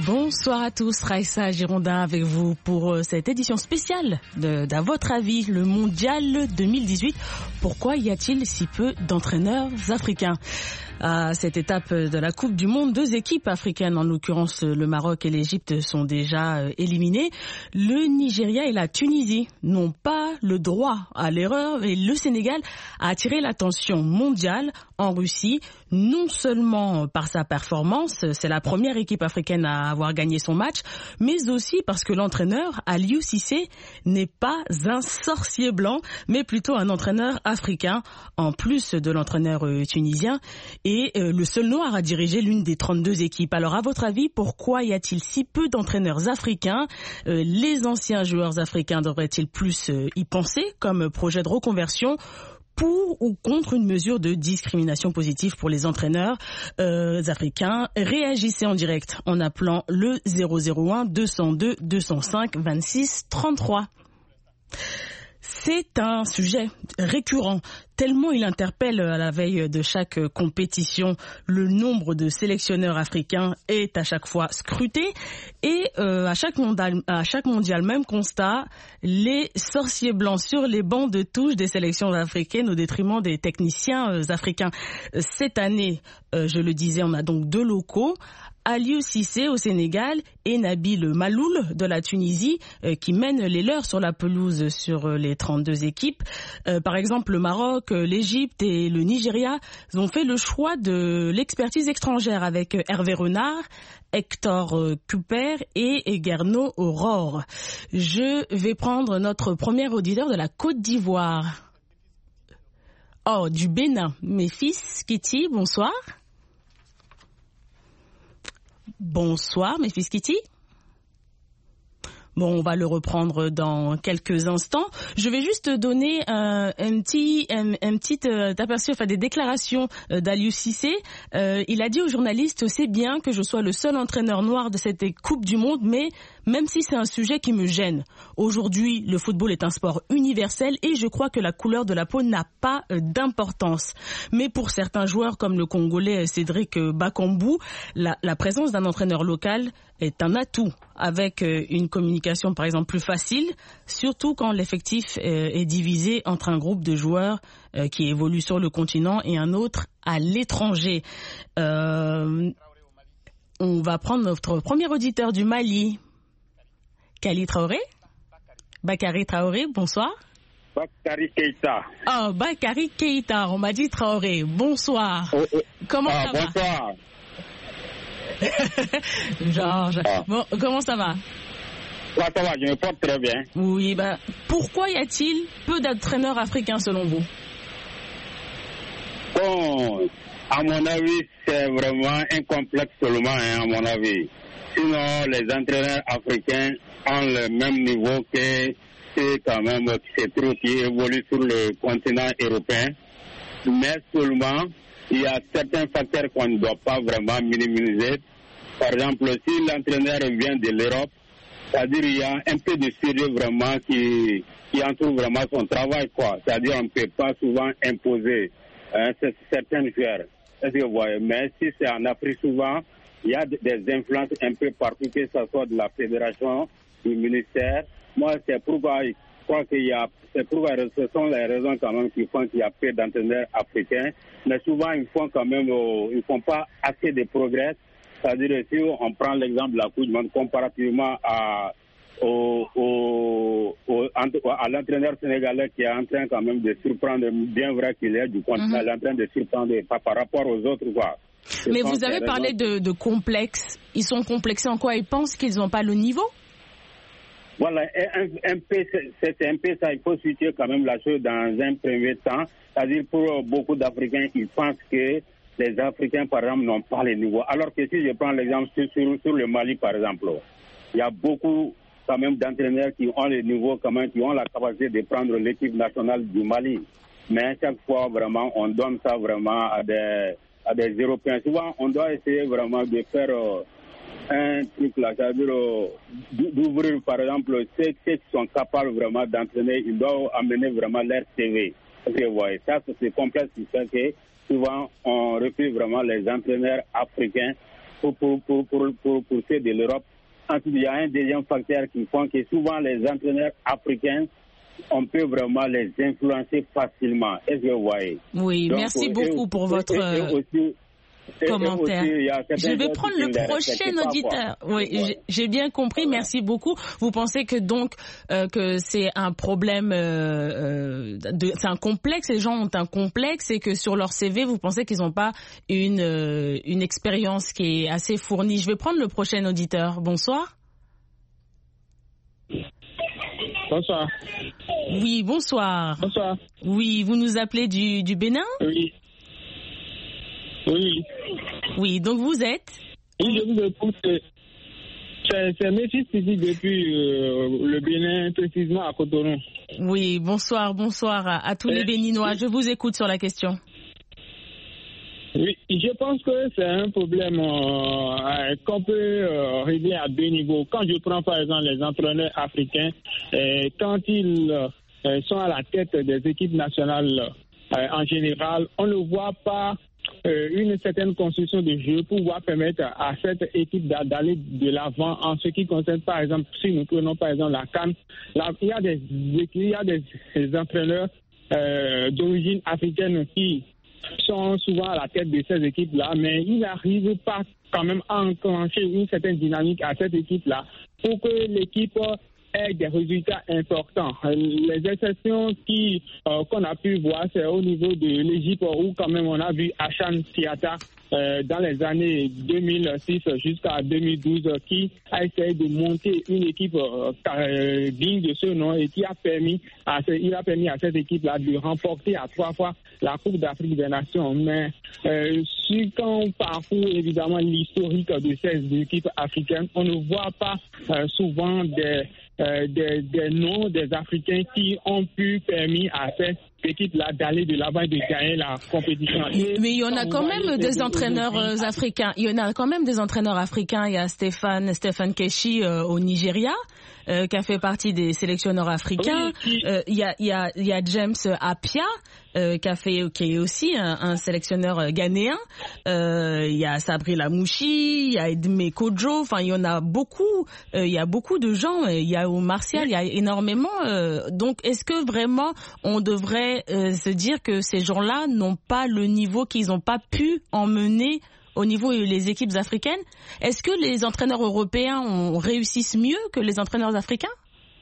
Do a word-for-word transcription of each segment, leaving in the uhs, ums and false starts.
Bonsoir à tous, Raïssa Girondin avec vous pour cette édition spéciale de, d'à votre avis, le Mondial deux mille dix-huit. Pourquoi y a-t-il si peu d'entraîneurs africains ? À cette étape de la Coupe du Monde, deux équipes africaines, en l'occurrence le Maroc et l'Égypte, sont déjà éliminées. Le Nigeria et la Tunisie n'ont pas le droit à l'erreur et le Sénégal a attiré l'attention mondiale en Russie, non seulement par sa performance, c'est la première équipe africaine à avoir gagné son match, mais aussi parce que l'entraîneur, Aliou Cissé, n'est pas un sorcier blanc, mais plutôt un entraîneur africain, en plus de l'entraîneur tunisien, et le seul noir à diriger l'une des trente-deux équipes. Alors à votre avis, pourquoi y a-t-il si peu d'entraîneurs africains ? Les anciens joueurs africains devraient-ils plus y penser comme projet de reconversion ? Pour ou contre une mesure de discrimination positive pour les entraîneurs euh, africains? Réagissez en direct en appelant le zéro zéro un deux zéro deux deux zéro cinq vingt-six trente-trois. C'est un sujet récurrent, tellement il interpelle à la veille de chaque compétition. Le nombre de sélectionneurs africains est à chaque fois scruté et euh, à chaque mondial, à chaque mondial, même constat, les sorciers blancs sur les bancs de touche des sélections africaines au détriment des techniciens euh, africains. Cette année, euh, je le disais, on a donc deux locaux. Aliou Cissé au Sénégal et Nabil Maloul de la Tunisie euh, qui mènent les leurs sur la pelouse sur euh, les trente-deux équipes. Euh, par exemple, le Maroc, euh, l'Égypte et le Nigeria ont fait le choix de l'expertise étrangère avec euh, Hervé Renard, Hector euh, Cuper et Garnaud Aurore. Je vais prendre notre premier auditeur de la Côte d'Ivoire. Oh, du Bénin. Memphis Kitty, bonsoir. Bonsoir, Memphis Kitty. Bon, on va le reprendre dans quelques instants. Je vais juste donner un, un petit, un, un petit euh, aperçu, enfin des déclarations euh, d'Aliou Cissé. Euh, il a dit aux journalistes: c'est bien que je sois le seul entraîneur noir de cette Coupe du Monde, mais même si c'est un sujet qui me gêne. Aujourd'hui, le football est un sport universel et je crois que la couleur de la peau n'a pas euh, d'importance. Mais pour certains joueurs comme le Congolais Cédric Bakambu, la, la présence d'un entraîneur local est un atout, avec une communication par exemple plus facile, surtout quand l'effectif est divisé entre un groupe de joueurs qui évolue sur le continent et un autre à l'étranger. Euh, on va prendre notre premier auditeur du Mali, Kali Traoré. Bakary Traoré, bonsoir. Bakary Keïta. Oh, Bakary Keïta, on m'a dit Traoré. Bonsoir. Oh, oh. Comment ah, ça va? Bonsoir. Georges. Ah. Bon, comment ça va? Ouais, ça va, je me porte très bien. Oui, bah, pourquoi y a-t-il peu d'entraîneurs africains selon vous? Bon, à mon avis, c'est vraiment un complexe seulement, hein, à mon avis. Sinon, les entraîneurs africains ont le même niveau que ceux quand même qui se trouvent, qui évoluent sur le continent européen. Mais seulement, il y a certains facteurs qu'on ne doit pas vraiment minimiser. Par exemple, si l'entraîneur vient de l'Europe, c'est-à-dire qu'il y a un peu de sérieux vraiment qui, qui entoure vraiment son travail, quoi. C'est-à-dire qu'on ne peut pas souvent imposer hein, certains joueurs. Est-ce que vous voyez? Mais si c'est en Afrique, souvent, il y a des influences un peu partout, que ce soit de la fédération, du ministère. Moi, c'est pourquoi je crois qu'il y a, c'est pourquoi ce sont les raisons quand même qui font qu'il y a peu d'entraîneurs africains. Mais souvent, ils font quand même, euh, ils font pas assez de progrès. C'est-à-dire, si on prend l'exemple de la Coupe du Monde comparativement à, au, au, au, à l'entraîneur sénégalais qui est en train quand même de surprendre, bien vrai qu'il est du continent, mm-hmm. en train de surprendre par, par rapport aux autres, quoi. Ce Mais vous avez parlé de, de complexe. Ils sont complexés en quoi? Ils pensent qu'ils n'ont pas le niveau? Voilà, un, un peu, c'est un peu ça. Il faut situer quand même la chose dans un premier temps. C'est-à-dire, pour beaucoup d'Africains, ils pensent que les Africains, par exemple, n'ont pas le niveau. Alors que si je prends l'exemple sur, sur, sur le Mali, par exemple, il y a beaucoup quand même d'entraîneurs qui ont le niveau, quand même, qui ont la capacité de prendre l'équipe nationale du Mali. Mais chaque fois, vraiment, on donne ça vraiment à des, à des Européens. Souvent, on doit essayer vraiment de faire euh, un truc là, c'est-à-dire euh, d'ouvrir, par exemple, ceux, ceux qui sont capables vraiment d'entraîner, ils doivent amener vraiment leur C V. Parce que, vous voyez, ça, c'est complexe, c'est ça que souvent, on refuse vraiment les entraîneurs africains pour, pour, pour, pour, pour, pour ceux de l'Europe. Ensuite, il y a un deuxième facteur qui font que souvent les entraîneurs africains, on peut vraiment les influencer facilement. Est-ce que vous voyez? Oui, donc, merci beaucoup pour votre... Et, et aussi, commentaire. Aussi, je vais prendre le prochain auditeur. Pas, oui, j'ai bien compris. Voilà. Merci beaucoup. Vous pensez que donc euh, que c'est un problème, euh, de, c'est un complexe. Les gens ont un complexe et que sur leur C V, vous pensez qu'ils n'ont pas une euh, une expérience qui est assez fournie. Je vais prendre le prochain auditeur. Bonsoir. Bonsoir. Oui, bonsoir. Bonsoir. Oui, vous nous appelez du du Bénin? Oui. Oui. Oui, donc vous êtes? Oui, je vous écoute. C'est Métis qui dit depuis euh, le Bénin, précisément à Cotonou. Oui, bonsoir, bonsoir à, à tous Et, les Béninois. Je vous écoute sur la question. Oui, je pense que c'est un problème euh, qu'on peut euh, régler à deux niveaux. Quand je prends par exemple les entraîneurs africains, euh, quand ils euh, sont à la tête des équipes nationales euh, en général, on ne voit pas Euh, une certaine construction de jeu pour pouvoir permettre à cette équipe d'aller de l'avant en ce qui concerne par exemple, si nous prenons par exemple la CAN, là, il y a des, il y a des, des entraîneurs euh, d'origine africaine qui sont souvent à la tête de ces équipes-là, mais ils n'arrivent pas quand même à enclencher une certaine dynamique à cette équipe-là pour que l'équipe ait des résultats importants. Les exceptions qui euh, qu'on a pu voir, c'est au niveau de l'Égypte où quand même on a vu Hachan Siata euh, dans les années deux mille six jusqu'à deux mille douze qui a essayé de monter une équipe euh, digne de ce nom et qui a permis à ce, il a permis à cette équipe-là de remporter à trois fois la Coupe d'Afrique des Nations. Mais euh, si quand on parcourt évidemment l'historique de ces équipes africaines, on ne voit pas euh, souvent des Euh, des, des noms des Africains qui ont pu permis à cette équipe-là d'aller de l'avant et de gagner la compétition. Et mais il y en a quand même des entraîneurs euh, africains. Il y en a quand même des entraîneurs africains. Il y a Stéphane, Stéphane Keshi euh, au Nigeria, euh, qui a fait partie des sélectionneurs africains. Oui, euh, il y a, il y a, il y a James Apia, euh, qui a fait, qui est aussi un, un sélectionneur ghanéen. Euh, il y a Sabri Lamouchi, il y a Edmé Kodjo. Enfin, il y en a beaucoup. Euh, il y a beaucoup de gens. Il y a au Martial, il y a énormément. Euh, donc, est-ce que vraiment on devrait euh, se dire que ces gens-là n'ont pas le niveau qu'ils n'ont pas pu emmener au niveau des équipes africaines? Est-ce que les entraîneurs européens ont, réussissent mieux que les entraîneurs africains?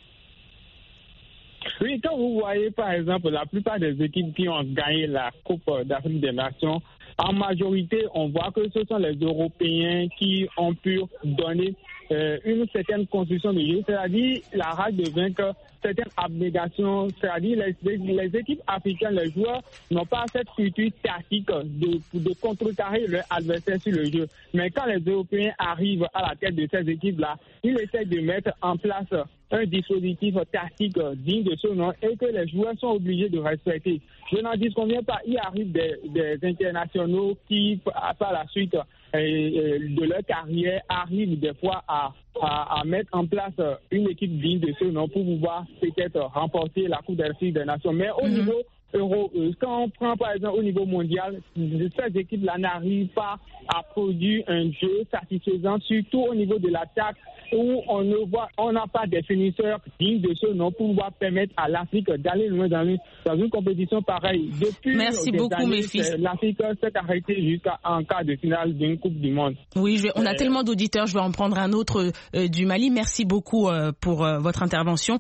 Oui, quand vous voyez par exemple la plupart des équipes qui ont gagné la Coupe d'Afrique des Nations, en majorité, on voit que ce sont les Européens qui ont pu donner euh, une certaine construction de jeu, c'est-à-dire la rage de vaincre, certaines abnégations, c'est-à-dire les, les équipes africaines, les joueurs n'ont pas cette culture tactique de, de contrecarrer leur adversaire sur le jeu. Mais quand les Européens arrivent à la tête de ces équipes-là, ils essaient de mettre en place un dispositif tactique digne de ce nom et que les joueurs sont obligés de respecter. Je n'en dis combien pas, il arrive des, des internationaux qui, par la suite euh, de leur carrière, arrivent des fois à, à, à mettre en place une équipe digne de ce nom pour pouvoir peut-être remporter la Coupe d'Afrique des Nations. Mais au mm-hmm. niveau euro, quand on prend par exemple au niveau mondial, ces équipes-là n'arrivent pas à produire un jeu satisfaisant, surtout au niveau de l'attaque, où on ne voit, on n'a pas des finisseurs dignes de ce nom pour pouvoir permettre à l'Afrique d'aller loin dans une, dans une compétition pareille. Depuis Merci des beaucoup, années, mes fils. L'Afrique s'est arrêtée jusqu'à un quart de finale d'une Coupe du Monde. Oui, je vais, on a euh, tellement d'auditeurs, je vais en prendre un autre euh, du Mali. Merci beaucoup euh, pour euh, votre intervention.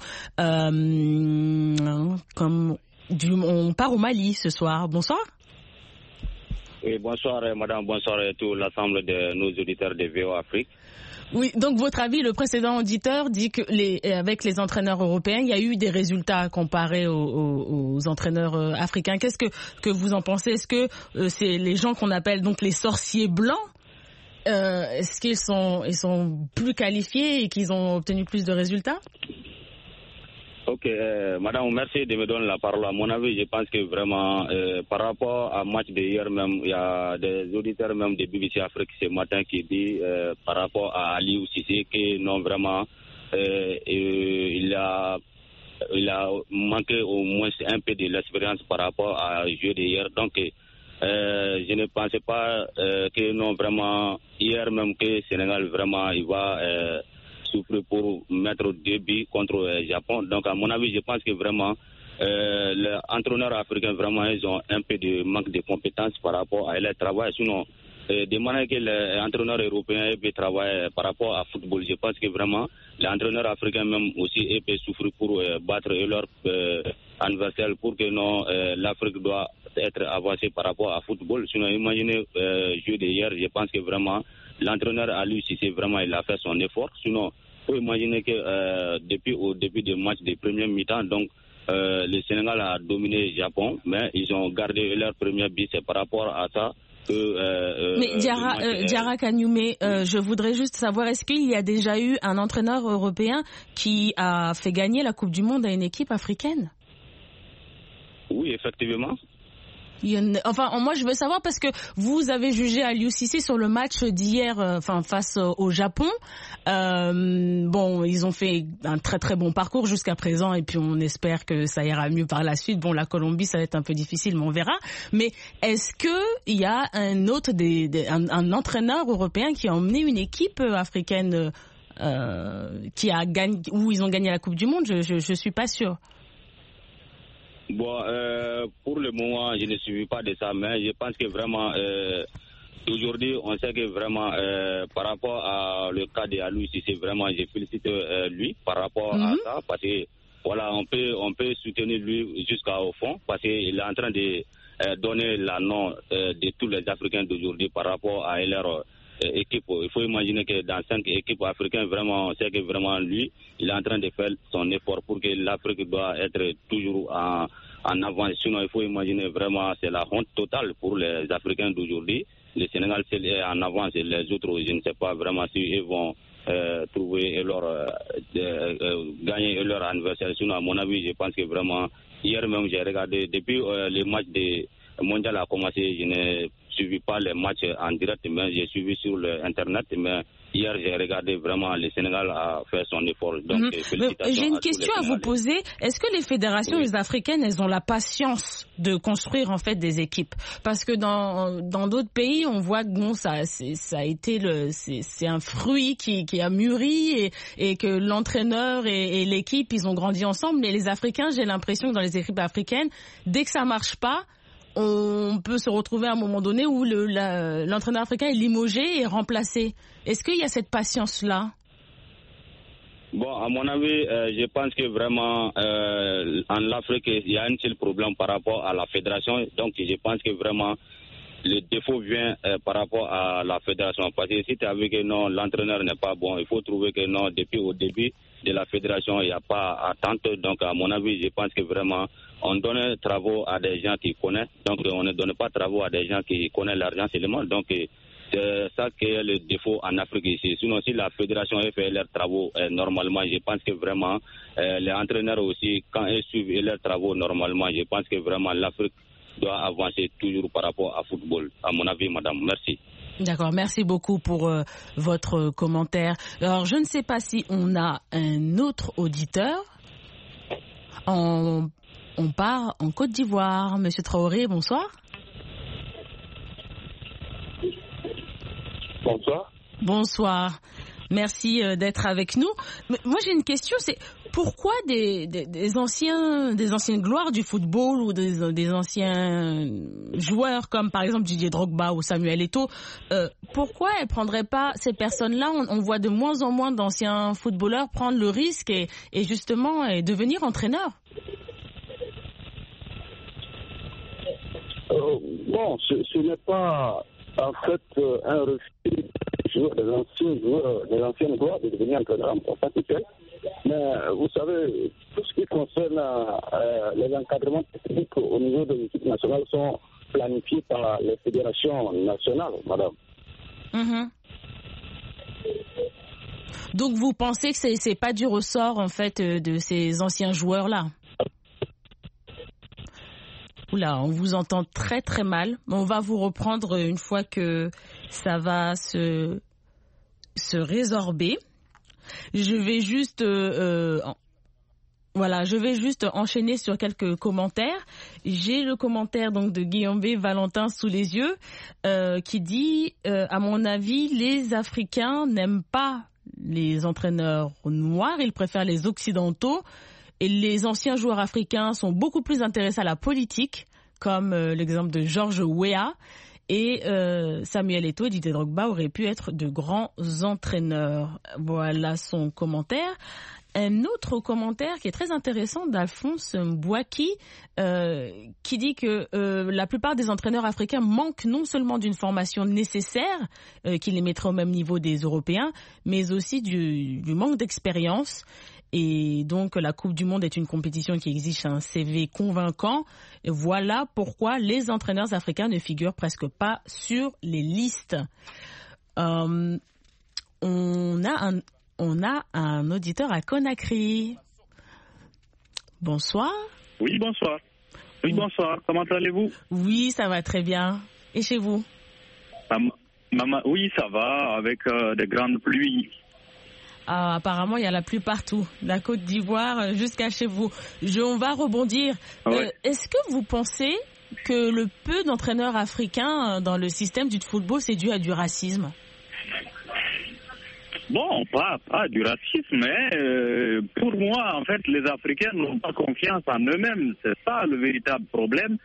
Euh, comme du, on part au Mali ce soir. Bonsoir. Oui, bonsoir madame, bonsoir à tout l'ensemble de nos auditeurs de V O Afrique. Oui, donc votre avis, le précédent auditeur dit que les, avec les entraîneurs européens, il y a eu des résultats comparés aux, aux, aux entraîneurs africains. Qu'est-ce que, que vous en pensez? Est-ce que euh, c'est les gens qu'on appelle donc les sorciers blancs? Euh, est-ce qu'ils sont, ils sont plus qualifiés et qu'ils ont obtenu plus de résultats? Ok, euh, madame, merci de me donner la parole. À mon avis, je pense que vraiment, euh, par rapport au match d'hier même, il y a des auditeurs même de B B C Afrique ce matin qui dit euh, par rapport à Aliou Cissé que non, vraiment, euh, il a il a manqué au moins un peu de l'expérience par rapport à jeu d'hier. Donc, euh, je ne pensais pas euh, que non, vraiment, hier même que Sénégal, vraiment, il va euh, souffrir pour mettre deux buts contre le euh, Japon. Donc, à mon avis, je pense que vraiment, euh, les entraîneurs africains, vraiment, ils ont un peu de manque de compétences par rapport à leur travail. Sinon, Euh, de manière que les entraîneurs européens peuvent travailler par rapport à football. Je pense que vraiment, les entraîneurs africains même aussi peuvent souffrir pour euh, battre leur euh, adversaire pour que non, euh, l'Afrique doit être avancée par rapport à football. Sinon, imaginez le euh, jeu d'hier, je pense que vraiment, l'entraîneur a lui, si c'est vraiment, il a fait son effort. Sinon, il faut imaginer que euh, depuis au début du match des premiers mi-temps, donc, euh, le Sénégal a dominé le Japon, mais ils ont gardé leur premier but, c'est par rapport à ça. Euh, euh, Mais Diarra, euh, Diarra Kanyoumé, euh, je voudrais juste savoir, est-ce qu'il y a déjà eu un entraîneur européen qui a fait gagner la Coupe du Monde à une équipe africaine? Oui, effectivement. Il y en a, enfin, moi, je veux savoir parce que vous avez jugé Aliou Cissé sur le match d'hier, euh, enfin, face euh, au Japon. Euh, bon, ils ont fait un très très bon parcours jusqu'à présent et puis on espère que ça ira mieux par la suite. Bon, la Colombie, ça va être un peu difficile, mais on verra. Mais est-ce que il y a un autre, des, des, un, un entraîneur européen qui a emmené une équipe africaine euh, qui a gagné, où ils ont gagné la Coupe du Monde? Je, je, je suis pas sûre. Bon, euh, pour le moment, je ne suis pas de ça, mais je pense que vraiment, euh, aujourd'hui, on sait que vraiment, euh, par rapport à le cas de Aliou Cissé, vraiment, je félicite euh, lui par rapport mm-hmm. à ça, parce que, voilà, on peut, on peut soutenir lui jusqu'au fond, parce qu'il est en train de euh, donner la nom euh, de tous les Africains d'aujourd'hui par rapport à leur euh, équipe. Il faut imaginer que dans cinq équipes africaines, vraiment, on sait que vraiment lui, il est en train de faire son effort pour que l'Afrique doit être toujours en, en avance. Sinon, il faut imaginer vraiment, c'est la honte totale pour les Africains d'aujourd'hui. Le Sénégal est en avance et les autres, je ne sais pas vraiment si ils vont euh, trouver et leur euh, euh, gagner leur anniversaire. Sinon, à mon avis, je pense que vraiment, hier même, j'ai regardé, depuis euh, les matchs de mondial a commencé, je n'ai suivi pas les matchs en direct, mais j'ai suivi sur l'internet. Mais hier, j'ai regardé vraiment, le Sénégal a fait son effort. Donc, mmh. félicitations. J'ai une à question à vous poser. Est-ce que les fédérations oui. africaines, elles ont la patience de construire en fait des équipes? Parce que dans dans d'autres pays, on voit que bon, ça ça a été le c'est un fruit qui qui a mûri et et que l'entraîneur et, et l'équipe ils ont grandi ensemble. Mais les Africains, j'ai l'impression que dans les équipes africaines, dès que ça marche pas, on peut se retrouver à un moment donné où le, la, l'entraîneur africain est limogé et remplacé. Est-ce qu'il y a cette patience-là? Bon, à mon avis, euh, je pense que vraiment, euh, en Afrique, il y a un seul problème par rapport à la fédération. Donc, je pense que vraiment, le défaut vient euh, par rapport à la fédération. Parce que si tu as vu que non, l'entraîneur n'est pas bon, il faut trouver que non, depuis au début de la fédération, il n'y a pas attente. Donc, à mon avis, je pense que vraiment, on donne travaux à des gens qui connaissent. Donc, on ne donne pas travaux à des gens qui connaissent l'argent seulement. Donc, c'est ça qui est le défaut en Afrique ici. Sinon, si la fédération a fait leurs travaux euh, normalement, je pense que vraiment, euh, les entraîneurs aussi, quand ils suivent leurs travaux normalement, je pense que vraiment l'Afrique doit avancer toujours par rapport à football. À mon avis, madame. Merci. D'accord, merci beaucoup pour euh, votre commentaire. Alors, je ne sais pas si on a un autre auditeur. On, on part en Côte d'Ivoire. Monsieur Traoré, bonsoir. Bonsoir. Bonsoir. Merci euh, d'être avec nous. Mais moi, j'ai une question, c'est pourquoi des, des, des anciens, des anciennes gloires du football ou des, des anciens joueurs comme par exemple Didier Drogba ou Samuel Eto'o, euh, pourquoi elles prendraient pas ces personnes-là? On, on voit de moins en moins d'anciens footballeurs prendre le risque et, et justement et devenir entraîneurs. Euh, bon, ce, ce n'est pas en fait euh, un refus des anciens joueurs, des anciennes gloires de devenir entraîneurs en particulier. Mais vous savez, tout ce qui concerne euh, les encadrements techniques au niveau de l'équipe nationale sont planifiés par les fédérations nationales, madame. Mmh. Donc vous pensez que c'est, c'est pas du ressort en fait de ces anciens joueurs-là? Oula, on vous entend très très mal. On va vous reprendre une fois que ça va se, se résorber. Je vais juste... Euh, Voilà, je vais juste enchaîner sur quelques commentaires. J'ai le commentaire donc de Guillaume B. Valentin sous les yeux euh, qui dit euh, à mon avis, les Africains n'aiment pas les entraîneurs noirs, ils préfèrent les occidentaux et les anciens joueurs africains sont beaucoup plus intéressés à la politique, comme euh, l'exemple de George Weah. Et euh, Samuel Eto'o et Didier Drogba auraient pu être de grands entraîneurs. Voilà son commentaire. Un autre commentaire qui est très intéressant d'Alphonse Mbouaki euh, qui dit que euh, la plupart des entraîneurs africains manquent non seulement d'une formation nécessaire euh, qui les mettrait au même niveau des Européens, mais aussi du, du manque d'expérience. Et donc la Coupe du Monde est une compétition qui exige un C V convaincant. Et voilà pourquoi les entraîneurs africains ne figurent presque pas sur les listes. Euh, on a un On a un auditeur à Conakry. Bonsoir. Oui, bonsoir. Oui, bonsoir. Comment allez-vous? Oui, ça va très bien. Et chez vous? Um, maman, oui, ça va, avec euh, des grandes pluies. Ah, apparemment, il y a la pluie partout, de la Côte d'Ivoire jusqu'à chez vous. Je, on va rebondir. Ouais. Euh, est-ce que vous pensez que le peu d'entraîneurs africains dans le système du football, c'est dû à du racisme? Bon, pas, pas du racisme, mais euh, pour moi, en fait, les Africains n'ont pas confiance en eux-mêmes. C'est ça le véritable problème.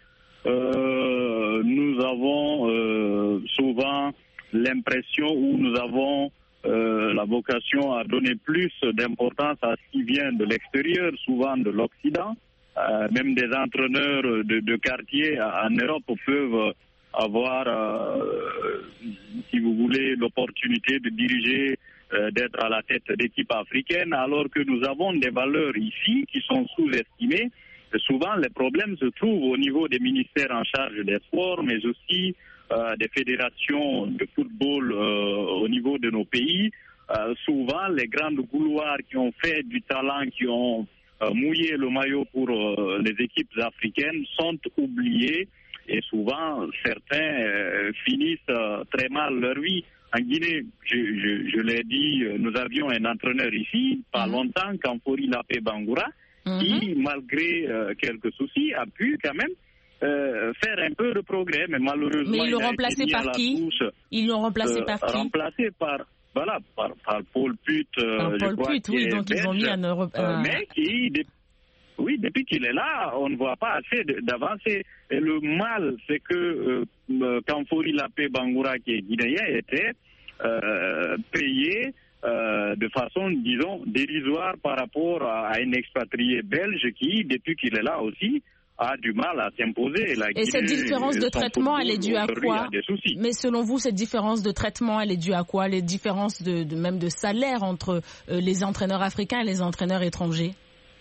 Euh, nous avons euh, souvent l'impression ou nous avons euh, la vocation à donner plus d'importance à ce qui vient de l'extérieur, souvent de l'Occident. Euh, même des entraîneurs de, de quartier en Europe peuvent avoir, euh, si vous voulez, l'opportunité de diriger, euh, d'être à la tête d'équipes africaines, alors que nous avons des valeurs ici qui sont sous-estimées. Et souvent, les problèmes se trouvent au niveau des ministères en charge des sports, mais aussi euh, des fédérations de football euh, au niveau de nos pays. Euh, souvent, les grandes couloirs qui ont fait du talent, qui ont euh, mouillé le maillot pour euh, les équipes africaines sont oubliés. Et souvent, certains euh, finissent euh, très mal leur vie. En Guinée, je, je, je l'ai dit, nous avions un entraîneur ici, pas mmh. longtemps, Kamfori Lapé Bangoura, mmh. qui, malgré euh, quelques soucis, a pu quand même euh, faire un peu de progrès. Mais malheureusement, mais ils l'ont il a remplacé été mis par à qui la touche, Ils l'ont remplacé euh, par qui Remplacé par, voilà, par, par Paul Put. Euh, par Paul je crois, Put, oui, donc belge, ils ont mis un Europe. Euh, euh, mais qui... Oui, depuis qu'il est là, on ne voit pas assez d'avancer. Et le mal, c'est que euh, Kamfori Lapé Bangoura, qui est guinéen, était euh, payé euh, de façon, disons, dérisoire par rapport à, à un expatrié belge qui, depuis qu'il est là aussi, a du mal à s'imposer. Et cette différence de traitement, elle est due à quoi? Mais selon vous, cette différence de traitement, elle est due à quoi? Les différences de, de même de salaire entre euh, les entraîneurs africains et les entraîneurs étrangers?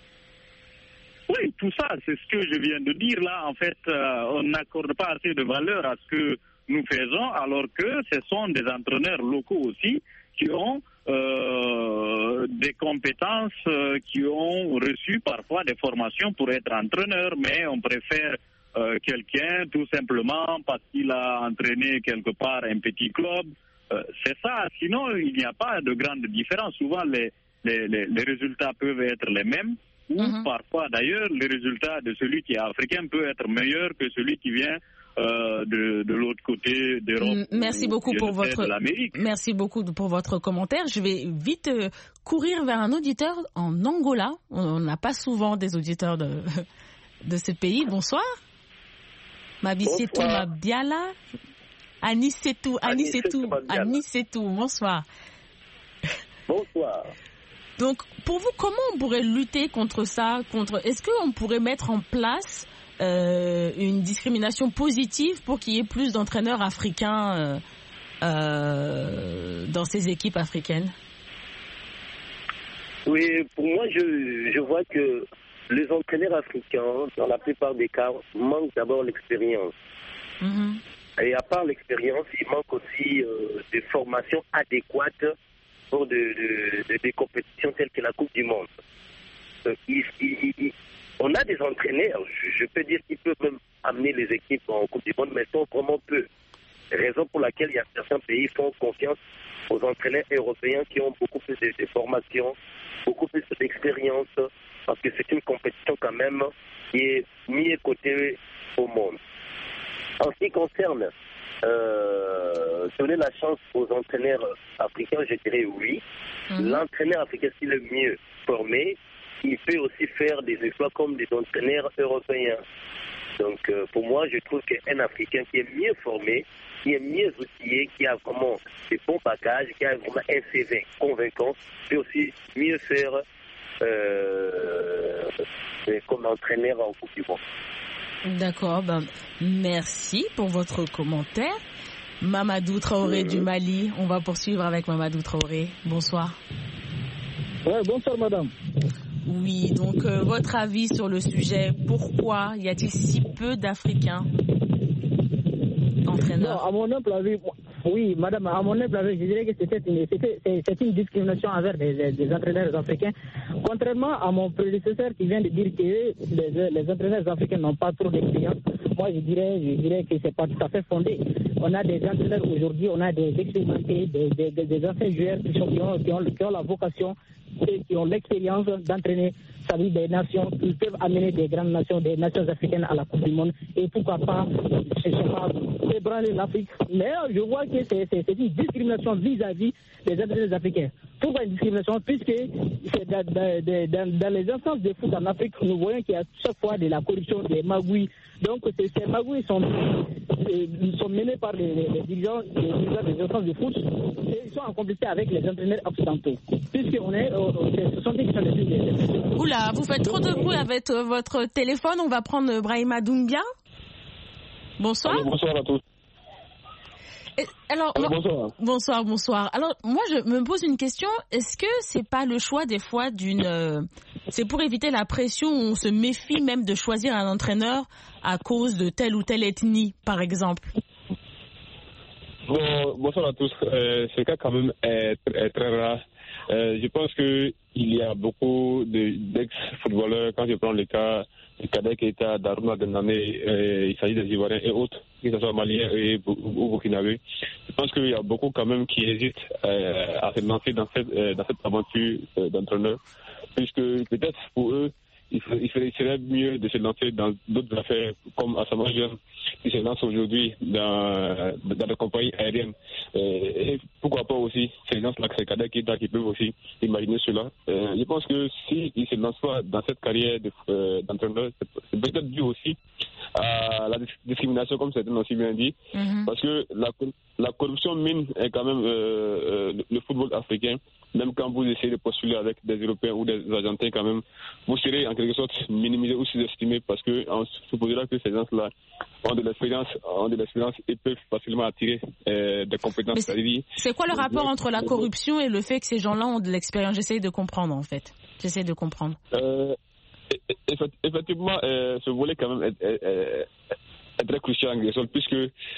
Oui, tout ça, c'est ce que je viens de dire là. En fait, euh, on n'accorde pas assez de valeur à ce que nous faisons, alors que ce sont des entraîneurs locaux aussi qui ont euh, des compétences, euh, qui ont reçu parfois des formations pour être entraîneurs, mais on préfère euh, quelqu'un tout simplement parce qu'il a entraîné quelque part un petit club. Euh, c'est ça, sinon il n'y a pas de grande différence. Souvent les, les, les, les résultats peuvent être les mêmes. Ou mmh. parfois d'ailleurs le résultat de celui qui est africain peut être meilleur que celui qui vient euh, de, de l'autre côté d'Europe. Merci beaucoup pour votre merci beaucoup pour votre commentaire. Je vais vite euh, courir vers un auditeur en Angola. On n'a pas souvent des auditeurs de de ce pays. Bonsoir. Mabissetou Mabiala. Anissetou, Anissetou, Anissetou. Bonsoir. Bonsoir. Donc, pour vous, comment on pourrait lutter contre ça, contre est-ce qu'on pourrait mettre en place euh, une discrimination positive pour qu'il y ait plus d'entraîneurs africains euh, euh, dans ces équipes africaines? Oui, pour moi, je, je vois que les entraîneurs africains, dans la plupart des cas, manquent d'abord l'expérience. Mm-hmm. Et à part l'expérience, il manque aussi euh, des formations adéquates pour de, de, de, des compétitions telles que la Coupe du Monde. Euh, il, il, il, on a des entraîneurs, je, je peux dire qu'ils peuvent même amener les équipes en Coupe du Monde, mais sont vraiment peu. Raison pour laquelle il y a certains pays qui font confiance aux entraîneurs européens qui ont beaucoup plus de, de formation, beaucoup plus d'expérience, parce que c'est une compétition quand même qui est mise cotée au monde. En ce qui concerne euh, donner la chance aux entraîneurs africains, je dirais oui. Mmh. L'entraîneur africain, s'il est mieux formé, il peut aussi faire des exploits comme des entraîneurs européens. Donc euh, pour moi, je trouve qu'un Africain qui est mieux formé, qui est mieux outillé, qui a vraiment des bons bagages, qui a vraiment un C V convaincant, peut aussi mieux faire euh, comme entraîneur en Coupe du Monde. D'accord, ben, merci pour votre commentaire. Mamadou Traoré mmh. du Mali, on va poursuivre avec Mamadou Traoré. Bonsoir. Ouais, bonsoir madame. Oui, donc euh, votre avis sur le sujet, pourquoi y a-t-il si peu d'Africains entraîneurs? Non, à mon humble avis, oui, madame, à mon humble avis, je dirais que c'était une, c'était, c'est une discrimination envers des, des entraîneurs africains. Contrairement à mon prédécesseur qui vient de dire que les, les entraîneurs africains n'ont pas trop d'expérience, moi je dirais, je dirais que c'est pas tout à fait fondé. On a des entraîneurs aujourd'hui, on a des expérimentés, des, des, des anciens joueurs qui, sont, qui, ont, qui, ont, qui ont la vocation et qui ont l'expérience d'entraîner sa vie des nations, qui peuvent amener des grandes nations, des nations africaines à la Coupe du Monde. Et pourquoi pas, je sais pas, ébranler l'Afrique. Mais je vois que c'est, c'est, c'est une discrimination vis-à-vis des entraîneurs africains. Pourquoi une discrimination? Puisque c'est dans, dans, dans, dans les instances de foot en Afrique, nous voyons qu'il y a chaque fois de la corruption, des magouilles. Donc ces, ces magouilles sont, sont menées par les, les, les dirigeants, les dirigeants des instances de foot et ils sont en complicité avec les entraîneurs occidentaux. Puisqu'on est, ce sont des qui sont les plus. Oula, vous faites trop de bruit avec votre téléphone. On va prendre Brahima Doumbia. Bonsoir. Allô, bonsoir à tous. Et, alors, Allô, moi, bonsoir. Bonsoir, bonsoir. Alors, moi, je me pose une question. Est-ce que c'est pas le choix des fois d'une... Euh, c'est pour éviter la pression où on se méfie même de choisir un entraîneur à cause de telle ou telle ethnie, par exemple? Bon, bonsoir à tous. Euh, ce cas quand même est, est très rare. Euh, je pense que il y a beaucoup de, d'ex-footballeurs, quand je prends le cas du Kadek Keita, d'Aruna Gendane, euh, il s'agit des Ivoiriens et autres, que ce soit Maliens et ou Burkinabés. Je pense qu'il y a beaucoup quand même qui hésitent euh, à se lancer dans cette, euh, dans cette aventure euh, d'entraîneur, puisque peut-être pour eux, il, faut, il, serait, il serait mieux de se lancer dans d'autres affaires, comme Asamoah Gyan, qui se lance aujourd'hui dans, dans les compagnies aériennes. Euh, et pourquoi pas aussi ces gens-là, ces cadets qui, qui peuvent aussi imaginer cela. Euh, je pense que s'ils si ne se lancent pas dans cette carrière de, euh, d'entraîneur, c'est, c'est peut-être dû aussi à la discrimination, comme certains ont si bien dit, mm-hmm. parce que la, la corruption mine est quand même euh, le, le football africain. Même quand vous essayez de postuler avec des Européens ou des Argentins, quand même, vous serez en quelque sorte minimisé ou sous-estimé parce qu'on supposera que ces gens-là ont de l'expérience, ont de l'expérience et peuvent facilement attirer euh, des compétences. C'est, c'est quoi le rapport entre la corruption et le fait que ces gens-là ont de l'expérience? J'essaie de comprendre en fait. J'essaie de comprendre. Euh, effectivement, euh, ce volet quand même est, est, est, est très crucial en quelque sorte, puisque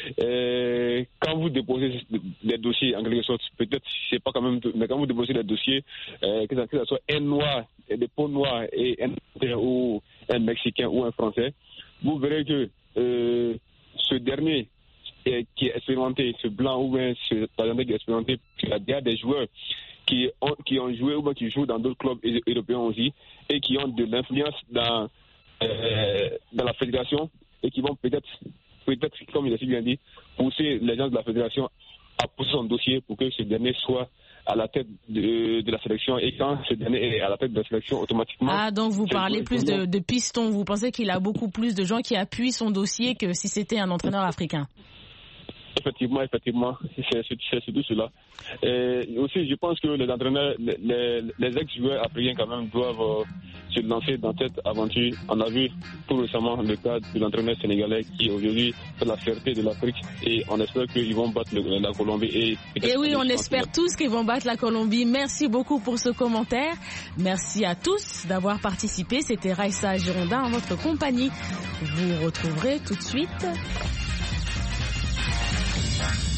euh, quand vous déposez des dossiers en quelque sorte, peut-être c'est pas quand même tout, mais quand vous déposez des dossiers, euh, que, ça, que ça soit un noir, des peaux noires et un ou un Mexicain ou un Français, vous verrez que euh, ce dernier est, qui est expérimenté, ce blanc ou bien ce Thaïlandais qui est expérimenté, il y a des joueurs qui ont, qui ont joué ou bien qui jouent dans d'autres clubs européens aussi et qui ont de l'influence dans, euh, dans la fédération et qui vont peut-être, peut-être, comme il a si bien dit, pousser les gens de la fédération à pousser son dossier pour que ce dernier soit à la tête de, de la sélection. Et quand ce dernier est à la tête de la sélection, automatiquement... Ah, donc vous parlez plus de, de pistons. Vous pensez qu'il a beaucoup plus de gens qui appuient son dossier que si c'était un entraîneur africain? Effectivement, effectivement, c'est, c'est, c'est surtout cela. Et aussi, je pense que les entraîneurs, les, les ex-joueurs africains quand même doivent euh, se lancer dans cette aventure. On a vu tout récemment le cas de l'entraîneur sénégalais qui aujourd'hui fait la fierté de l'Afrique et on espère qu'ils vont battre le, la Colombie. Et, et oui, on espère tous qu'ils vont battre la Colombie. Merci beaucoup pour ce commentaire. Merci à tous d'avoir participé. C'était Raissa Girondin en votre compagnie. Vous retrouverez tout de suite...